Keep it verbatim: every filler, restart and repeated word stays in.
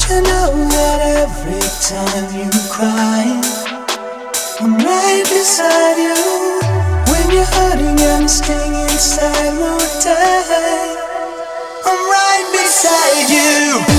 you know that every time you cry, I'm right beside you. When you're hurting and sting inside won't die, I'm right beside you.